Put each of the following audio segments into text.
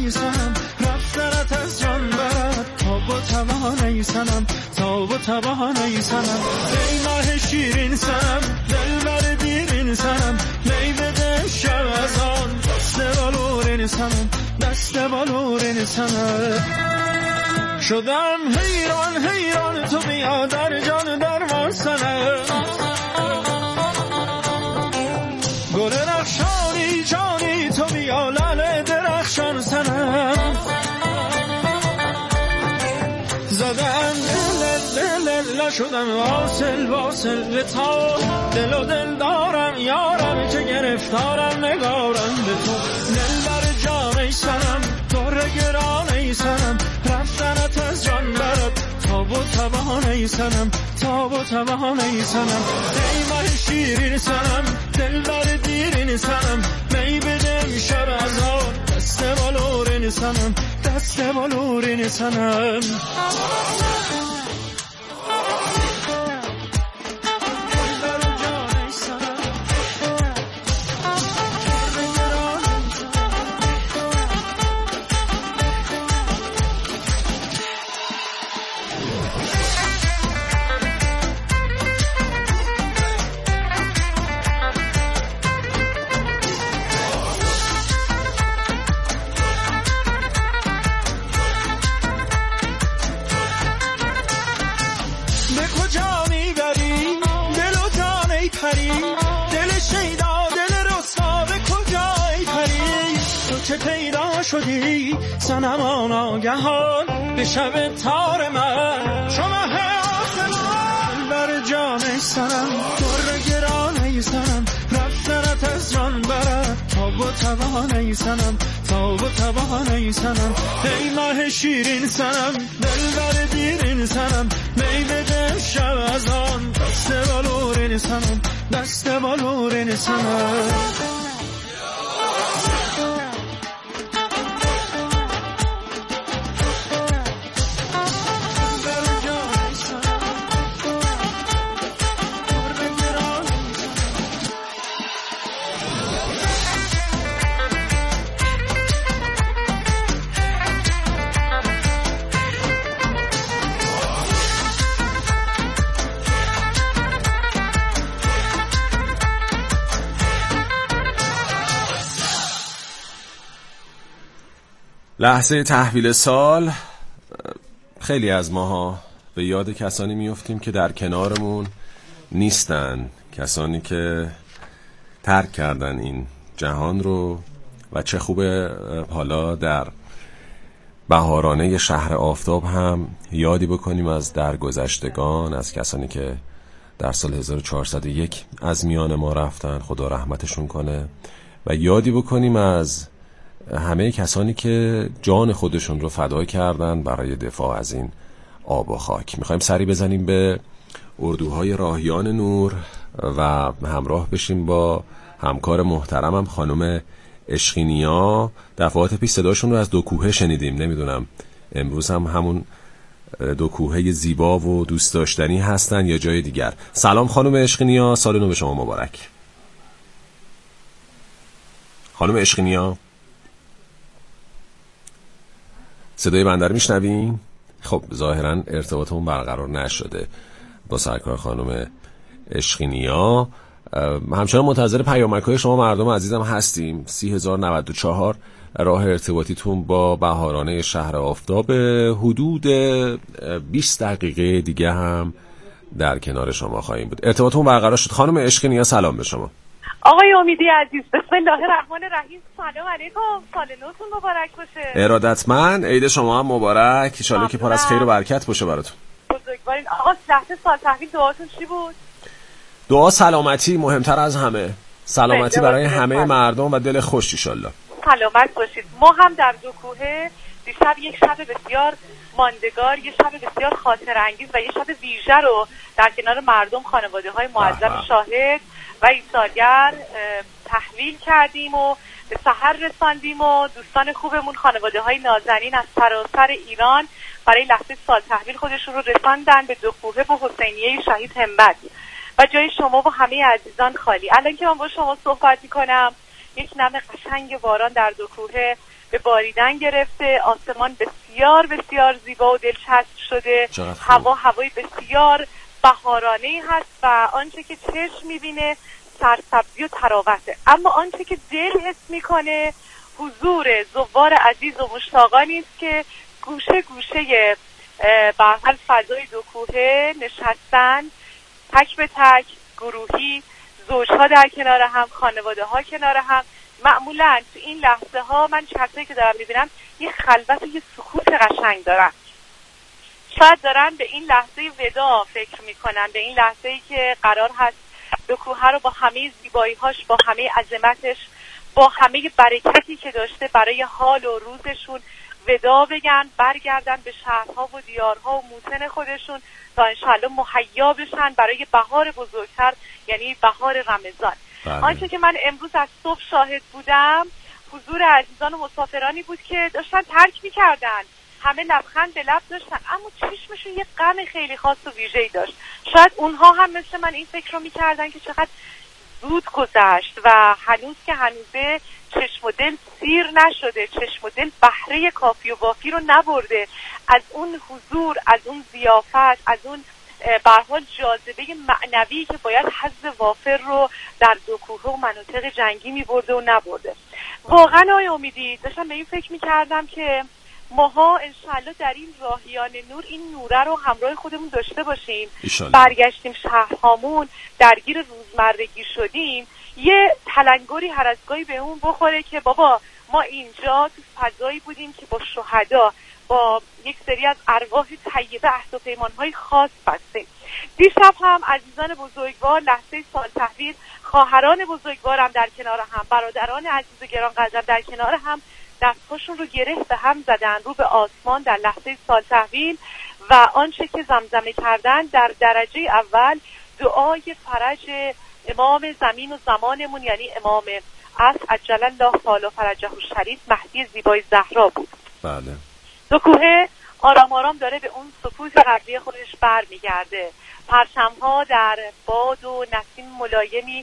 ای سنم رفتنت از جان برد تاب و توان ای سنم تاب و توان ای سنم ای ماه شیرین سنم دلبر دیرین سنم می بده شب از آن دست بالورین سنم دست بالورین سنم شدم حیران حیران تو بیا در جان درمان سنم گل رخشانی جانی تو بیا لعل درخشان سنم زدم دل شدم واصل واصل به تا دل و دل دارم یارم که گرفتارم نگارم به تو دل بر جان ای سنم دور گران ای سنم رفتنت از جان برد تاب و توان ای سنم تاب و توان ای سنم ای ماه شیرین سنم دل بر دیرین سنم می بده شب از آن دست بالورین سنم دست بالورین سنم شدی سنمان آگهان به شب تار من شما آسمان بر جان ای سنم در گران ای سنم رفتنت از جان برد تاب و توان ای سنم تاب و توان ای سنم ای ماه شیرین سنم دل بر دیرین سنم می بده شب از آن دست بالورین سنم دست بالورین سنم لحظه تحویل سال خیلی از ماها به یاد کسانی میافتیم که در کنارمون نیستن، کسانی که ترک کردن این جهان رو و چه خوبه حالا در بهارانه شهر آفتاب هم یادی بکنیم از درگذشتگان، از کسانی که در سال 1401 از میان ما رفتن، خدا رحمتشون کنه، و یادی بکنیم از همه کسانی که جان خودشون رو فدا کردن برای دفاع از این آب و خاک. میخوایم سری بزنیم به اردوهای راهیان نور و همراه بشیم با همکار محترمم خانم عشقینیا. دفعات پیش صداشون رو از دو کوهه شنیدیم، نمیدونم امروز هم همون دو کوهه زیبا و دوست داشتنی هستن یا جای دیگر. سلام خانم عشقینیا، سال نو به شما مبارک. خانم عشقینیا صدای بنده رو میشنوین؟ خب ظاهرا ارتباطمون برقرار نشده با سرکار خانم عشقینیا. همچنان منتظر پیامک‌های شما مردم عزیزم هستیم. 30,094 راه ارتباطیتون با بهارانه شهر آفتاب. حدود 20 دقیقه دیگه هم در کنار شما خواهیم بود. ارتباطمون برقرار شد. خانم عشقینیا سلام به شما. آقای امیدی عزیز، بسم الله الرحمن الرحیم. سلام علیکم، سال نوتون مبارک باشه. ارادتمند، عید شما هم مبارک، ان شاءالله که پر از خیر و برکت باشه براتون. بزرگوارین. آقا لحظه سال تحویل دعاتون چی بود؟ دعا سلامتی، مهمتر از همه سلامتی برای همه مردم و دل خوش ان شاءالله. سلامت باشید. ما هم در دو کوهه دیشب یک شب بسیار ماندگار، یک شب بسیار خاطر انگیز و یک شب ویژه رو در کنار مردم، خانواده‌های معظم شاهد و ایثارگر تحویل کردیم و به سحر رساندیم و دوستان خوبمون، خانواده‌های نازنین از سراسر ایران برای لحظه سال تحویل خودشون رو رساندن به دو کوهه و حسینیه شهید همت و جای شما و همه عزیزان خالی. الان که من با شما صحبت می‌کنم یک نم قشنگ باران در دو کوهه به باریدن گرفته، آسمان بسیار بسیار زیبا و دلچسب شده، هوای بسیار بهارانه‌ای هست و آنچه که چشم می‌بینه سرسبزی و تراوته، اما آنچه که دل حس می‌کنه حضور زوار عزیز و مشتاقانی است که گوشه گوشه به حال فضای دو کوهه نشستن، تک به تک، گروهی، زوجها در کنار هم، خانواده ها کنار هم. معمولا تو این لحظه ها من چطوری که دارم میبینم یه خلوت و یه سکوت قشنگ دارن، شاید دارن به این لحظه ودا فکر میکنن، به این لحظه ای که قرار هست دو کوه رو با همه زیبایی‌هاش، با همه عظمتش، با همه برکتی که داشته برای حال و روزشون ودا بگن، برگردن به شهرها و دیارها و موطن خودشون تا انشاءالله مهیا بشن برای بهار بزرگتر، یعنی بهار رمضان. آنچه که من امروز از صبح شاهد بودم حضور عزیزان و مسافرانی بود که داشتن ترک میکردن، همه لبخند به لب داشتن اما چشمشون یه غم خیلی خاص و ویژه‌ای داشت. شاید اونها هم مثل من این فکر رو میکردن که چقدر زود گذشت و هنوز که هنوزه چشم و دل سیر نشده، چشم و دل بهره کافی و وافی رو نبرده از اون حضور، از اون ضیافت، از اون به هر حال جاذبه معنوی که باید حظ وافر رو در دو کوه و مناطق جنگی می‌برده و نبرده. واقعا آقای امیدی داشتم به این فکر می‌کردم که ماها انشالله در این راهیان نور این نوره رو همراه خودمون داشته باشیم. برگشتیم شهرهامون، درگیر روزمرگی شدیم، یه تلنگری هر از گاهی به اون بخوره که بابا ما اینجا تو فضایی بودیم که با شهدا، با یک سری از ارواح طیبه عهد و پیمان‌های خاص بستیم. دیشب هم عزیزان بزرگوار لحظه سال تحویل، خواهران بزرگوارم در کنار هم، برادران عزیز و گران قدرم در کنار هم دستهاشون رو گره به هم زدن رو به آسمان در لحظه سال تحویل و آنچه که زمزمه کردن در درجه اول دعای فرج امام زمین و زمانمون، یعنی امام عصر عجل الله تعالی فرجه الشریف مهدی زیبای زهرا بود. بله. دو کوه آرام آرام داره به اون سکوت قبلی خودش برمیگرده. پرچم‌ها در باد و نسیم ملایمی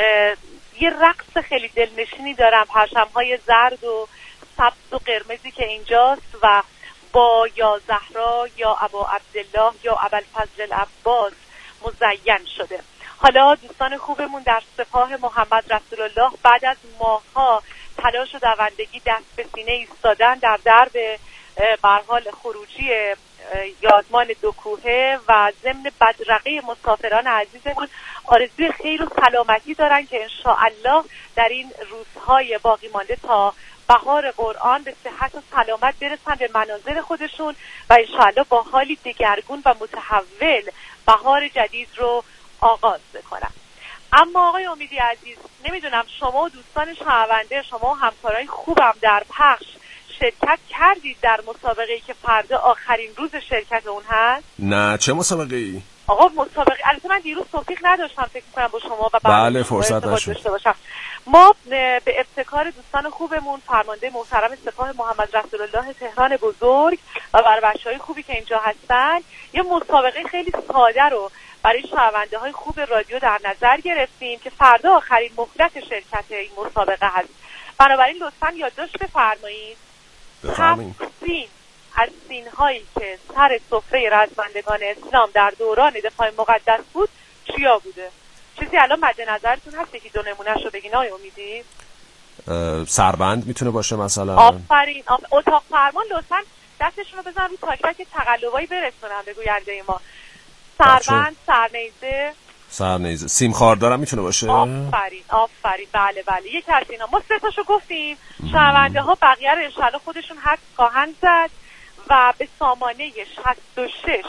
یه رقص خیلی دلنشینی دارن، پرچم‌های زرد و سبز و قرمزی که اینجاست و با یا زهرا یا ابا عبدالله یا ابوالفضل العباس مزین شده. حالا دوستان خوبمون در سپاه محمد رسول الله بعد از ماه‌ها تلاش و دوندگی دست به سینه ایستادن در درب به هر حال خروجی یادمان دو کوهه و ضمن بدرقه مسافران عزیزمون آرزوی خیر و سلامتی دارن که انشاءالله در این روزهای باقی مانده تا بهار قرآن به صحت و سلامت برسن به منازل خودشون و انشاءالله با حالی دگرگون و متحول بهار جدید رو آغاز بکنن. اما آقای امیدی عزیز، نمیدونم شما و دوستان شنونده، شما و همکارای خوبم در پخش شرکت کردید در مسابقه‌ای که فردا آخرین روز شرکت اون هست؟ نه، چه مسابقه‌ای؟ آقا مسابقه، البته من دیروز توفیق نداشتم فکر کنم با شما و بله فرصت داشته باشم. ما به ابتکار دوستان خوبمون فرمانده محترم سپاه محمد رسول الله تهران بزرگ و برای بچه‌های خوبی که اینجا هستن یه مسابقه خیلی ساده رو برای شنونده های خوب رادیو در نظر گرفتیم که فردا آخرین مهلت شرکت این مسابقه هست. بنابراین لطفاً یادداشت بفرمایید. سین از سین‌هایی که سر سفره رزمندگان اسلام در دوران دفاع مقدس بود چیا بوده؟ چیزی الان مد نظرتون هست که دو نمونه‌اش رو بگین آقای امیدی؟ سربند میتونه باشه مثلا. آفرین. اتاق فرمان لطفاً دستشون رو بزنن رو تاک تقلبایی برسونن به گوینده ما. سربند، سرنیزه، سیم خاردارم میتونه باشه. آفرین. بله یکی از اینا. ما سه تاشو گفتیم. شنونده ها بقیه رو انشالله خودشون حدس خواهند زد و به سامانه 66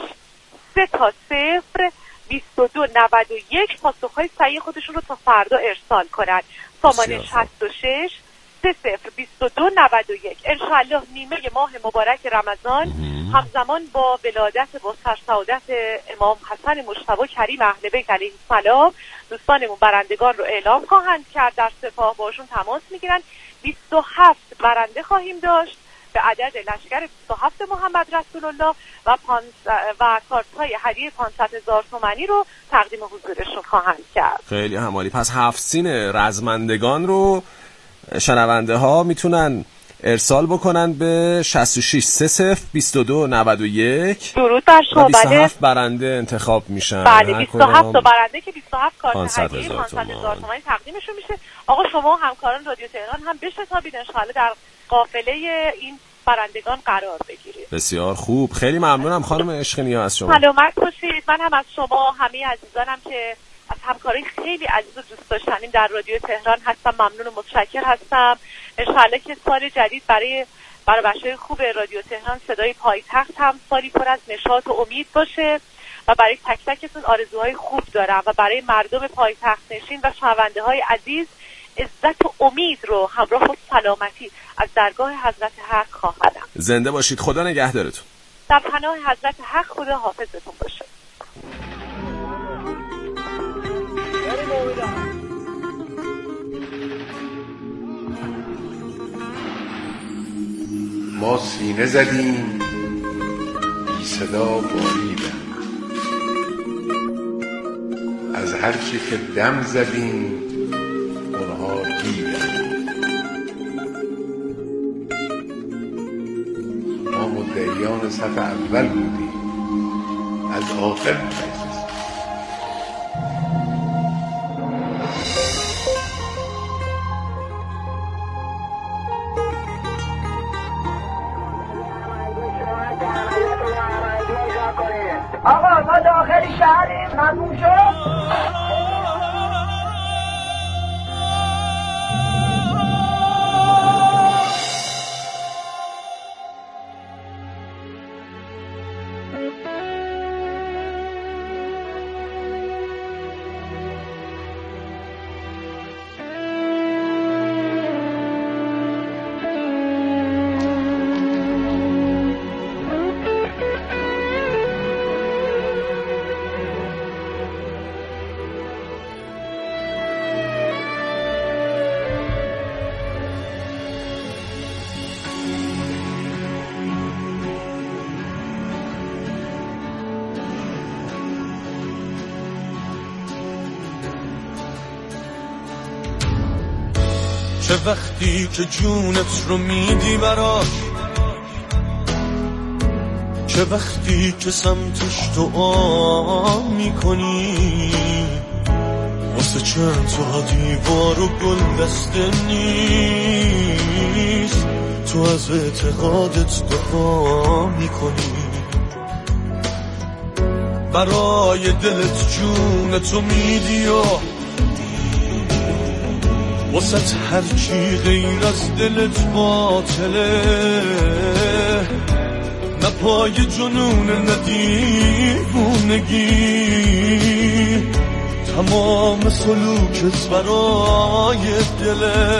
3 22 91 پاسخهای صحیح خودشون رو تا فردا ارسال کنند. سامانه 66 3 22 91. انشالله نیمه ماه مبارک رمضان همزمان با ولادت با سرسعادت امام حسن مجتبی کریم اهل بیت علیه السلام دوستانمون برندگان رو اعلام خواهند کرد، در سپاه باشون تماس میگیرن. 27 برنده خواهیم داشت به عدد لشکر 27 محمد رسول الله و کارت‌های هدیه 500,000 تومانی رو تقدیم حضورشون خواهند کرد. خیلی همالی. پس 7 سین رزمندگان رو شنونده ها میتونن ارسال بکنن به 66 30 22 91. درود بر شما. 27 برنده انتخاب میشن. بله 27 تا برنده که 27 کارت هدیه 500,000 تومان تقدیمشون میشه. آقا شما و همکاران رادیو تهران هم بشتابید ان شاءالله در قافله این برندگان قرار بگیرید. بسیار خوب، خیلی ممنونم خانم عشق نیا از شما. سلامت باشید. من هم از شما همه عزیزانم که از همکاری خیلی عزیز و دوست داشتنیم در رادیو تهران هستم ممنون و متشکر هستم. ان شاءالله که سال جدید برای بچه‌های خوب رادیو تهران صدای پایتخت هم سالی پر از نشاط و امید باشه و برای تک تکتون آرزوهای خوب دارم و برای مردم پایتخت نشین و شنونده‌های عزیز عزت و امید رو همراه با سلامتی از درگاه حضرت حق خواهدم. زنده باشید. خدا نگهدارتون. در پناه حضرت حق خدا حافظتون باشه. ما سینه زدیم بی صدا باریدن، از هر چی که دم زدیم اونها دیدن. ما مدعیان صف اول بودیم، از آخر نشستیم. آقا ما داخل شهریم، ممنون شد. چه وقتی که جونت رو میدی براش، چه وقتی که سمتش دعا میکنی، واسه چند تا دیوار و گل دسته نیست، تو از اعتقادت دعا میکنی، برای دلت جونتو میدی و واسه هر چی غیر از دلت باطله، نه پای جنون نه دیوونگی، تمام سلوکت برای دله.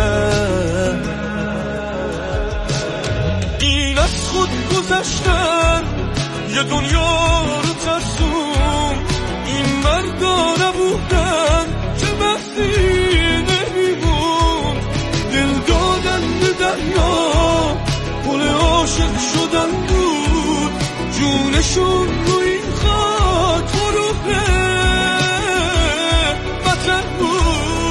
این از خود گذشتن یه دنیا رو ترسون، این مردا نبودن چه بحثی دریا، پل عاشق شدن بود جونشون رو این خاک فروخه وطن بود.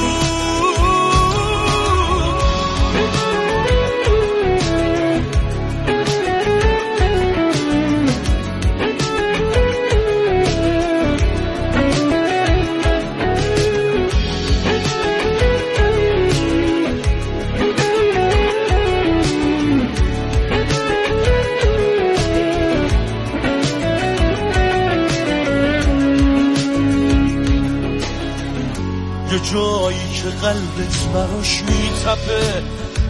جایی که قلبت براش میتپه،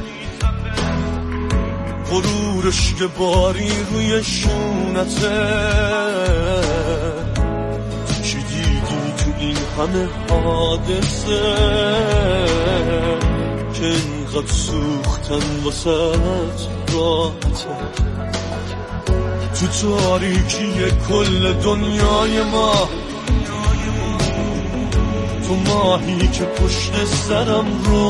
غرورش که باری روی شونته، چی دیدی تو این همه حادثه که اینقدر سوختن واسط راحته، تو تاریکی کل دنیای ما، تو ماهی که پشت سرم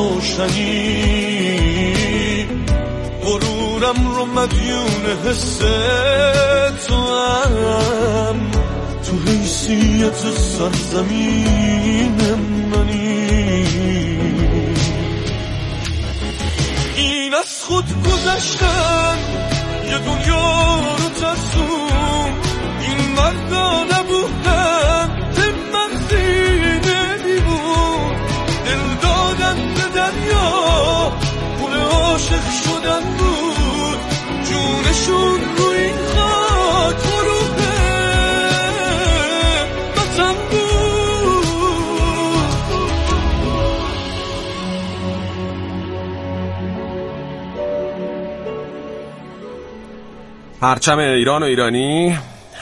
روشنی، غرورم رو مدیون حس تو هم، تو حیثیت سرزمین منی. این از خود عشقم یه دنیا رو ترسون این مردا نبودن همتی نمیبود دل دادن به دریا پول عاشق شدن بود جونشون رو این خاک فروخه وطن بود. پرچم ایران و ایرانی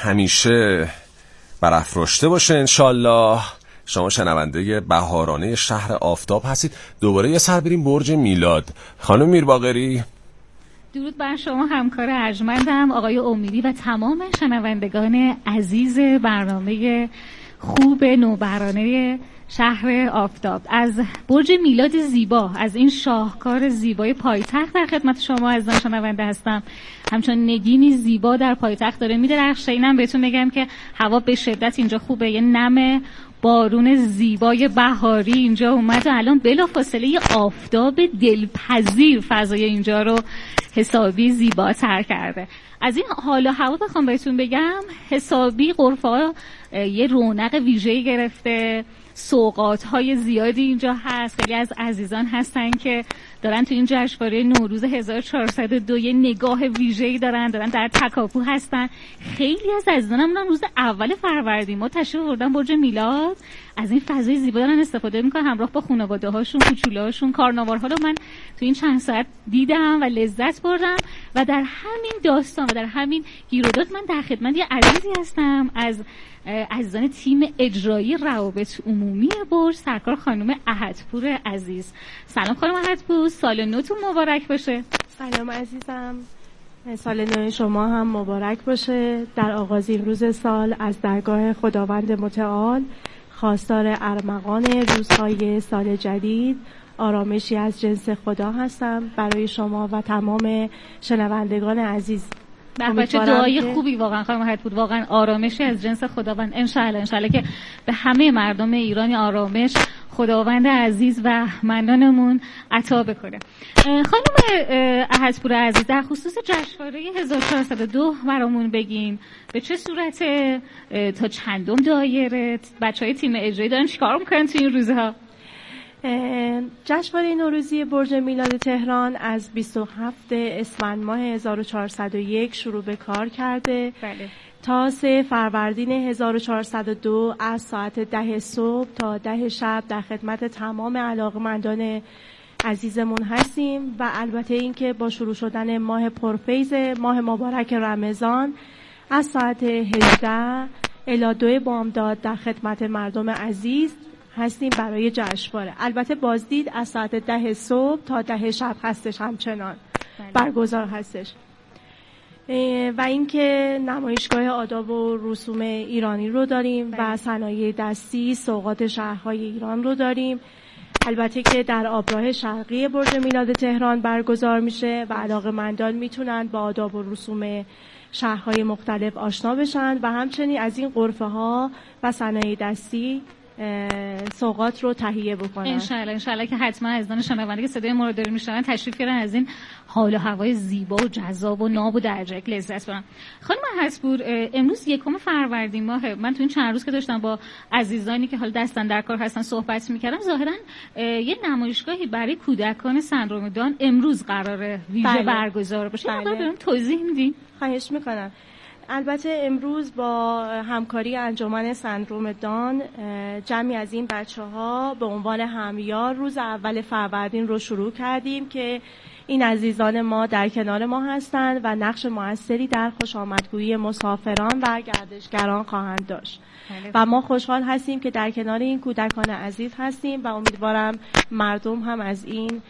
همیشه برافراشته باشه انشالله. شما شنونده بهارانه شهر آفتاب هستید. دوباره یه سر بریم برج میلاد. خانم میرباقری، درود بر شما همکار ارجمندم آقای امیدی و تمام شنوندگان عزیز برنامه خوب نوبرانه شهر آفتاب. از برج میلاد زیبا، از این شاهکار زیبای پایتخت در خدمت شما عزیزان شنونده هستم. همچون نگینی زیبا در پایتخت داره میدرخشه. اینم بهتون بگم که هوا به شدت اینجا خوبه، یه نم بارون زیبای بهاری اینجا اومد و الان بلافاصله یه آفتاب دلپذیر فضای اینجا رو حسابی زیباتر کرده. از این حال و هوا بخوام بهتون بگم حسابی غرفه‌ها یه رونق ویژه‌ای گرفته، سوغات‌های زیادی اینجا هست. خیلی از عزیزان هستن که دارن تو این جشنواره نوروز 1402 یه نگاه ویژه‌ای دارن در تکاپو هستن. خیلی از عزیزانم روز اول فروردین ما تشریف آوردن برج میلاد، از این فضای زیبا دارن استفاده میکنن همراه با خانواده‌هاشون، کوچولوهاشون. کارناوال‌ها رو من تو این چند ساعت دیدم و لذت بردم و در همین داستان و در همین گیرودات من در خدمت یه عزیزی هستم از عزیزان تیم اجرایی روابط عمومی برج، سرکار خانم احدپور عزیز. سلام خانم احدپور، سال نوتون مبارک باشه. سلام عزیزم، سال نو شما هم مبارک باشه. در آغازین روز سال از درگاه خداوند متعال خواستار ارمغان روزهای سال جدید، آرامشی از جنس خدا هستم برای شما و تمام شنوندگان عزیز. بچه دعای خوبی واقعا خانم احدپور، واقعا آرامشی از جنس خداوند انشالله که به همه مردم ایرانی آرامش خداوند عزیز و منانمون عطا بکنه. خانم احدپور عزیز، در خصوص جشنواره 1402 برامون بگین به چه صورت، تا چندم دایره، بچهای تیم اجرایی دارن چیکار میکنن تو این روزها؟ جشنواره نوروزی برج میلاد تهران از 27 اسفند ماه 1401 شروع به کار کرده. بله. تا 3 فروردین 1402 از ساعت 10 صبح تا 10 شب در خدمت تمام علاقمندان عزیزمون هستیم و البته این که با شروع شدن ماه پرفیض، ماه مبارک رمضان، از ساعت 18 الی 2 بامداد در خدمت مردم عزیز هستیم برای جشنواره. البته بازدید از ساعت 10 صبح تا 10 شب هستش، همچنان برگزار هستش. و اینکه نمایشگاه آداب و رسوم ایرانی رو داریم و صنایع دستی، سوغات شهرهای ایران رو داریم. البته که در آبراه شرقی برج میلاد تهران برگزار میشه و علاقه‌مندان میتونن با آداب و رسوم شهرهای مختلف آشنا بشن و همچنین از این غرفه‌ها و صنایع دستی سوغات رو تهیه بکنن. انشالله که حتما عزیزان شنونده که صدای ما رو دارن میشنون تشریف بیارن، از این حال و هوای زیبا و جذاب و ناب و درجه لذت ببرن. خانم احدپور، امروز 1 فروردین ماه. من تو این چند روز که داشتم با عزیزانی که حالا دستن در کار هستن صحبت میکردم، ظاهرا یه نمایشگاهی برای کودکان سندروم دان امروز قراره ویژه برگزار بشه. بله. برام توضیح میدین؟ خواهش میکنم. البته امروز با همکاری انجمن سندروم دان جمعی از این بچه‌ها به عنوان همیار روز اول فروردین رو شروع کردیم که این عزیزان ما در کنار ما هستند و نقش موثری در خوشامدگویی مسافران و گردشگران خواهند داشت. و ما خوشحال هستیم که در کنار این کودکان عزیز هستیم و امیدوارم مردم هم از این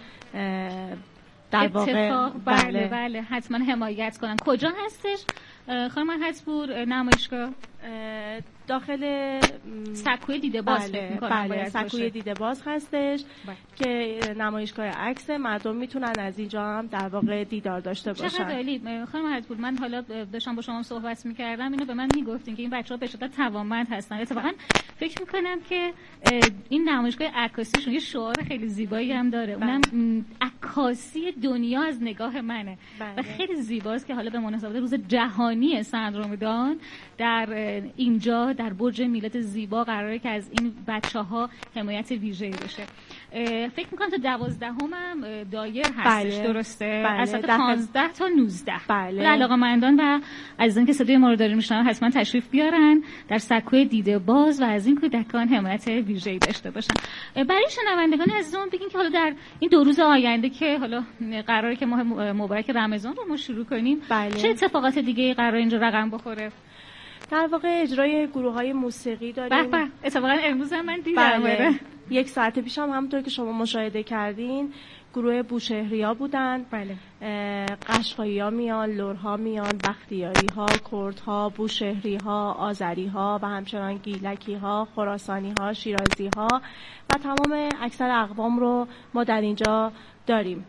در واقع بله حتما حمایت کنن. کجا هستش خانم احدپور نمایشگاه؟ داخل سکوی دیده باز. بله سکوی دیده باز هستش که نمایشگاه عکس، مردم میتونن از اینجا هم در واقع دیدار داشته باشن. چقدر عالی. خانم حدپور، من حالا داشتم با شما صحبت میکردم، اینو به من میگفتین که این بچه‌ها به شدت توانمند هستن. اتفاقا فکر میکنم که این نمایشگاه عکاسیشون یه شعار خیلی زیبایی هم داره، اونم عکاسی دنیا از نگاه منه. و خیلی زیباست که حالا به مناسبت روز جهانی سندرومدان در اینجا در برج میلاد زیبا قراره که از این بچه‌ها حمایت ویژه‌ای بشه. فکر می‌کنم تا 12 هم دایر هستش. درسته؟ از ساعت 15 تا 19. بله. علاقه‌مندان و عزیزان که صدای ما رو دارین میشنون حتما تشریف بیارن در سکوی دیده باز و از این کودکان حمایت ویژه‌ای داشته باشن. برای شنوندگان عزیزمون بگین که حالا در این 2 روز آینده که حالا قراره که ماه مبارک رمضان رو ما شروع کنیم، چه اتفاقات دیگه قراره اینجا رقم بخوره؟ در واقع اجرای گروه‌های موسیقی داریم. اتفاقا امروز هم من دیدم. بله. 1 ساعت پیش هم همونطور که شما مشاهده کردین گروه بوشهری‌ها بودن. بله. قشقایی‌ها میان، لرها میان، بختیاری‌ها، کردها، بوشهری‌ها، آذری‌ها و همچنان گیلکی‌ها، خراسانی‌ها، شیرازی‌ها و تمام اکثر اقوام رو ما در اینجا داریم.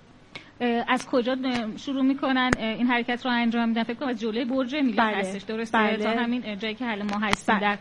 از کجا شروع میکنن این حرکت رو انجام میدن؟ فکر کنم از جلوی برج میلاد هستش. درسته؟ بله. تا همین جایی که حالا ما هستیم در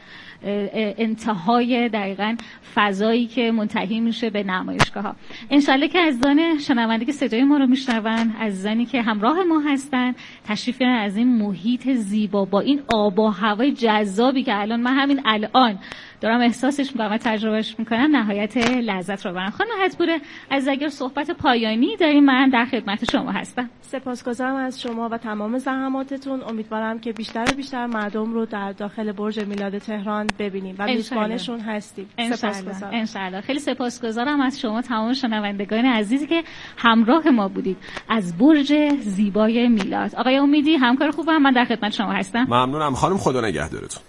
انتهای دقیقاً فضایی که منتهی میشه به نمایشگاه‌ها. انشالله که عزیزان شنونده که صدای ما رو میشنون، عزیزانی که همراه ما هستن، تشریف بیارن از این محیط زیبا با این آب و هوای جذابی که الان من همین الان دارم احساسش میکنم و تجربهش میکنم، نهایت لذت رو برن. خانم حدپور، از اگر صحبت پایانی داریم من در خدمت شما هستم. سپاسگزارم از شما و تمام زحماتتون. امیدوارم که بیشتر و بیشتر مردم رو در داخل برج میلاد تهران ببینیم و میزبانشون هستیم. سپاسگزارم. انشالله. خیلی سپاسگزارم از شما تمام شنوندگان عزیزی که همراه ما بودید از برج زیبای میلاد. آقای امیدی همکار خوبم، من در خدمت شما هستم. ممنونم خانم، خدا نگهدارتون.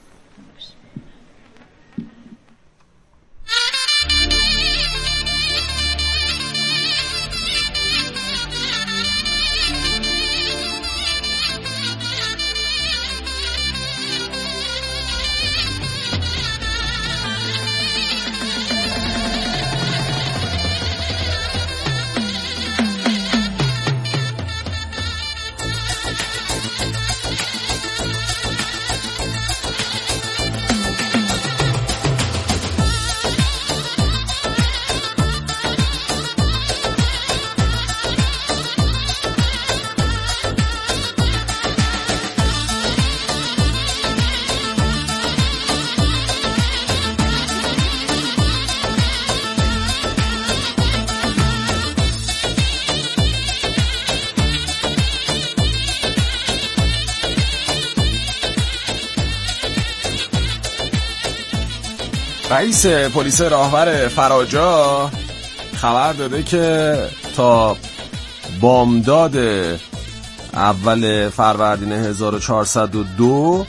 رئیس پلیس راهور فراجا خبر داده که تا بامداد اول فروردین 1402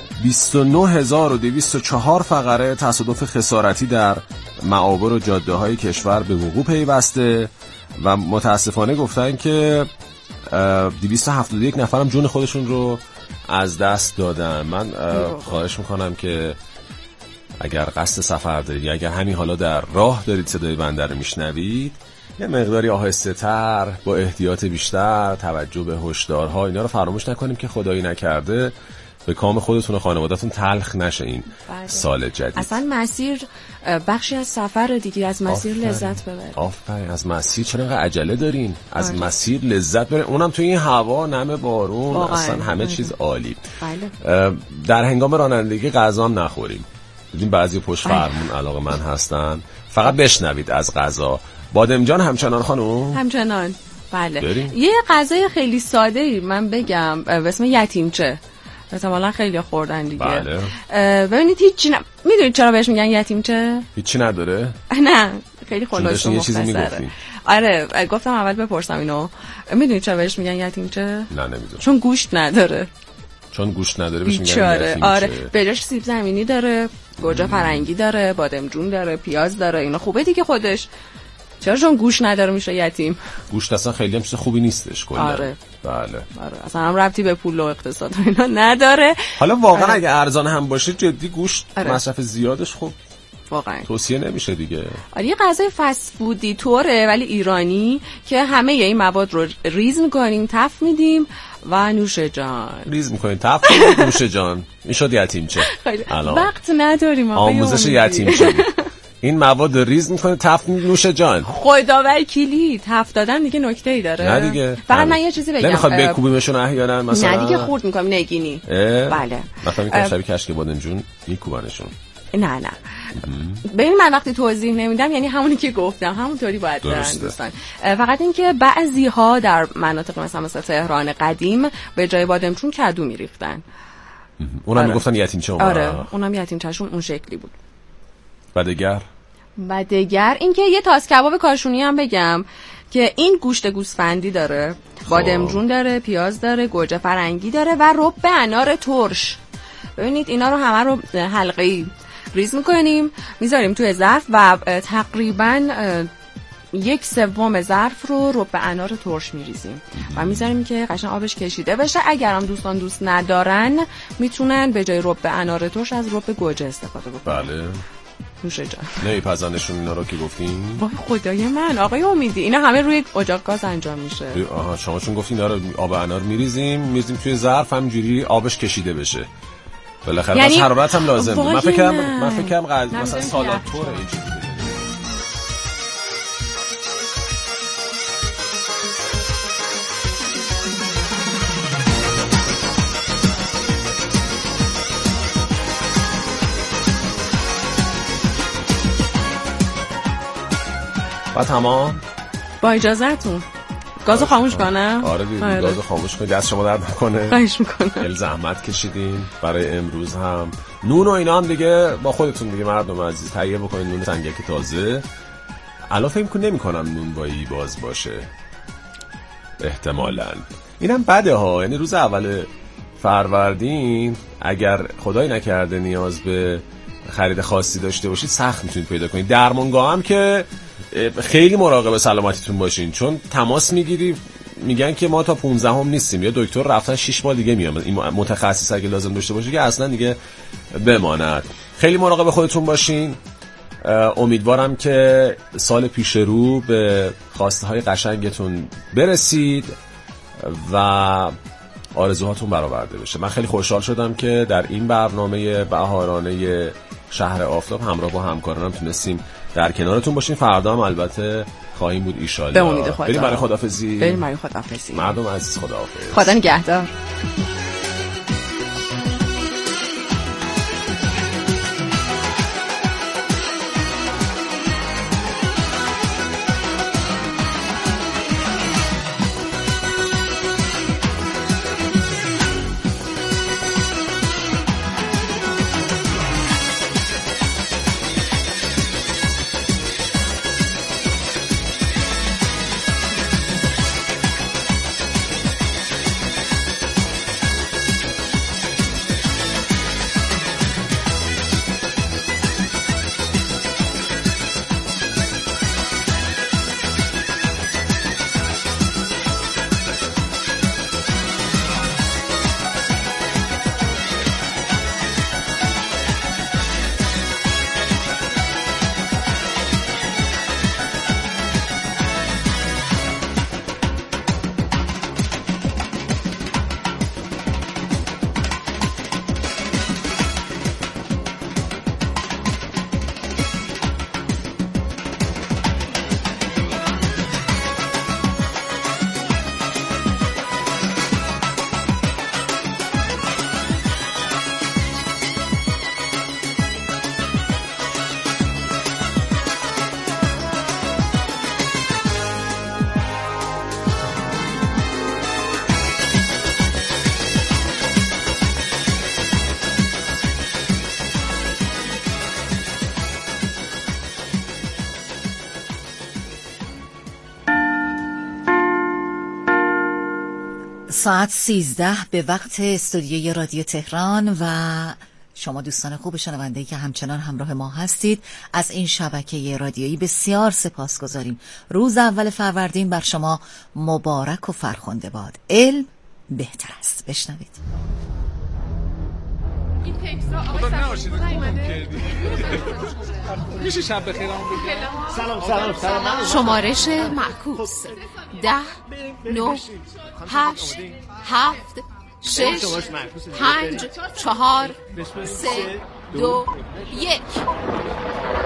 29204 فقره تصادف خسارتی در معابر و جاده‌های کشور به وقوع پیوسته و متاسفانه گفتن که 271 نفرم جون خودشون رو از دست دادن. من خواهش میکنم که اگر قصد سفر دارید یا اگر همین حالا در راه دارید صدای بنده رو میشنوید، یه مقداری آهسته تر، با احتیاط بیشتر، توجه به هشدارها، اینا رو فراموش نکنیم که خدایی نکرده به کام خودتون و خانواده‌تون تلخ نشه این سال جدید. اصلا مسیر بخشی از سفر دیگه، از مسیر لذت ببرید. آفرین. از مسیر چرا انقدر عجله دارین؟ از مسیر لذت ببرید، اونم توی این هوا، نم بارون، اصلا همه چیز عالی. بله. در هنگام رانندگی غذا هم نخوریم. دیدین بعضی پشت فرمون علاقه من هستن، فقط بشنوید از غذا. بادمجان همچنان خانم؟ همچنان. بله. بریم. یه غذای خیلی ساده‌ای من بگم به اسم یتیمچه. احتمالاً خیلی خوردن دیگه. بله. ببینید هیچ میدونید چرا بهش میگن یتیمچه؟ هیچی نداره؟ نه، خیلی خلاصه یه چیزی میگفتین. آره، گفتم اول بپرسم اینو. میدونید چرا بهش میگن یتیمچه؟ نه نمیدونم. چون گوشت نداره. چون گوشت نداره بهش میگن یتیمچه. آره، بهش سیب زمینی داره، گوجه فرنگی داره، بادمجون داره، پیاز داره، اینا خوبه دیگه خودش. چرا چون گوش نداره میشه یتیم؟ گوشت اصلا خیلی هم چیز خوبی نیستش کلا. آره. بله. آره. اصلا هم ربطی به پول و اقتصاد و اینا نداره. حالا واقعا اگه ارزان هم باشه جدی گوشت آره. مصرف زیادش خب واقعا توصیه نمیشه دیگه. آره یه غذای فست فودی طوره ولی ایرانی که همه این مواد رو ریز میکنیم، تف میدیم و نوش جان. ریز میکنیم، تف میدیم، نوش جان. این شد یتیمچه. وقت نداریم آموزش یتیمچه. این مواد ریز میکنه، تف نوش جان. خدا وکیلی تف دادن دیگه نکته ای داره؟ نه دیگه. فقط من یه چیزی بگم. نمیخواد بکوبیمشون احیانا مثلا؟ نه دیگه خورد میکنم نگینی. بله. مثلا میگم شبیه کشک بادمجون میکوبنشون. نه ببین من وقتی توضیح نمیدم یعنی همونی که گفتم همونطوری باید برن دوستان. فقط اینکه بعضی ها در مناطق مثلا تهران قدیم به جای بادمجون کدو میریختن. اونم میگفتن یتیمچه. آره اونم یتیمچه‌شون اون شکلی بود. و دیگر اینکه یه تاس کباب کاشونی هم بگم که این گوشت گوسفندی داره، بادمجون داره، پیاز داره، گوجه فرنگی داره و رب انار ترش. ببینید اینا رو همه رو حلقه‌ای ریز میکنیم، میذاریم توی ظرف و تقریباً 1/3 ظرف رو رب انار ترش میریزیم و میذاریم که قشنگ آبش کشیده بشه. اگرم دوستان دوست ندارن میتونن به جای رب انار ترش از رب گوجه استفاده بکنن. بله. نوش جان. نمیپزنشون اینا رو که گفتین؟ وای خدای من آقای امیدی اینا همه روی اجاق گاز انجام میشه. آها شما چون گفتین اینا رو آب انار میریزیم توی ظرف همینجوری آبش کشیده بشه. بالاخره یعنی حرارت هم لازمه. من فکر کردم مثلا سالاد طوره این چیزی. و تمام با اجازهتون گازو خاموش کنم. آره دیدی گازو خاموش کنید. دست شما درد نکنه. خواهش میکنم. خیلی زحمت کشیدین برای امروز هم. نون و اینا هم دیگه با خودتون دیگه مردم عزیز تهیه بکنید. نون سنگک تازه. الان فکر نمی‌کنم نون بایی باز باشه احتمالاً. اینم بده ها. یعنی روز اول فروردین اگر خدای نکرده نیاز به خرید خاصی داشته باشید سخت میتونید پیدا کنید. درمانگاه هم که خیلی مراقب سلامتیتون باشین چون تماس میگیری میگن که ما تا 15 هم نیستیم یا دکتر رفتن 6 ماه دیگه میام. این متخصص اگه لازم داشته باشه که اصلا دیگه بماند. خیلی مراقب خودتون باشین. امیدوارم که سال پیش رو به خواسته های قشنگتون برسید و آرزوهاتون برآورده بشه. من خیلی خوشحال شدم که در این برنامه بهارانه شهر آفتاب همراه با همکارانم تونستیم در کنارتون باشیم. فردا هم البته خواهیم بود ایشالله. به امید خدا. بریم برای خداحافظی. مردم عزیز خداحافظ. خدا نگهدار. ساعت 13 به وقت استودیوی رادیو تهران و شما دوستان خوب شنونده‌ای که همچنان همراه ما هستید، از این شبکه رادیویی بسیار سپاسگزاریم. روز اول فروردین بر شما مبارک و فرخنده باد. علم بهتر است. بشنوید. این تکسا آقای سلام میشه شب بخیر سلام شمارش معکوس 10 9 8 7 6 5 4 3 2 1